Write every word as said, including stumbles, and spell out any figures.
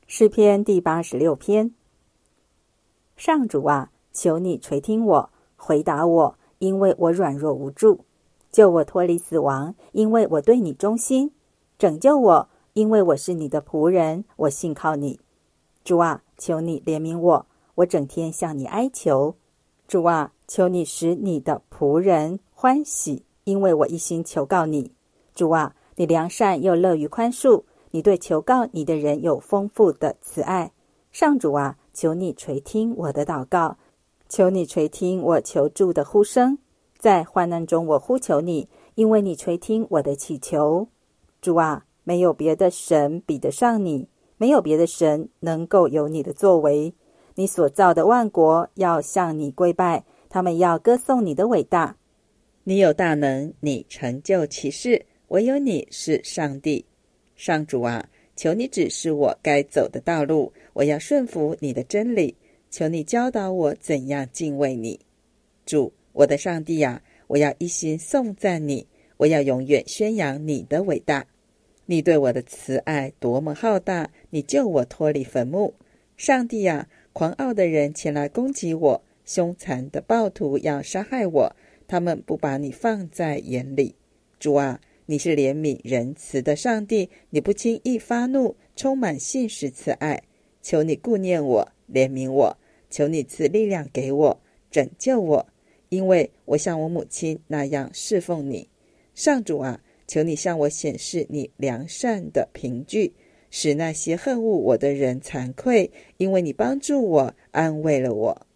诗篇第八十六篇。上主啊，求你垂听我，回答我，因为我软弱无助。救我脱离死亡，因为我对你忠心。拯救我，因为我是你的仆人，我信靠你。主啊，求你怜悯我，我整天向你哀求。主啊，求你使你的仆人欢喜，因为我一心求告你。主啊，你良善又乐于宽恕，你对求告你的人有丰富的慈爱。上主啊，求你垂听我的祷告，求你垂听我求助的呼声。在患难中我呼求你，因为你垂听我的祈求。主啊，没有别的神比得上你，没有别的神能够有你的作为。你所造的万国要向你跪拜，他们要歌颂你的伟大。 你有大能，你成就奇事，唯有你是上帝。上主啊，求你指示我该走的道路，我要顺服你的真理。求你教导我怎样敬畏你。主，我的上帝啊，我要一心颂赞你，我要永远宣扬你的伟大。你对我的慈爱多么浩大，你救我脱离坟墓。上帝啊，狂傲的人前来攻击我，凶残的暴徒要杀害我，他们不把你放在眼里。主啊，你是怜悯仁慈的上帝，你不轻易发怒，充满信实慈爱。求你顾念我，怜悯我，求你赐力量给我，拯救我，因为我像我母亲那样侍奉你。上主啊，求你向我显示你良善的凭据，使那些恨恶我的人惭愧，因为你帮助我，安慰了我。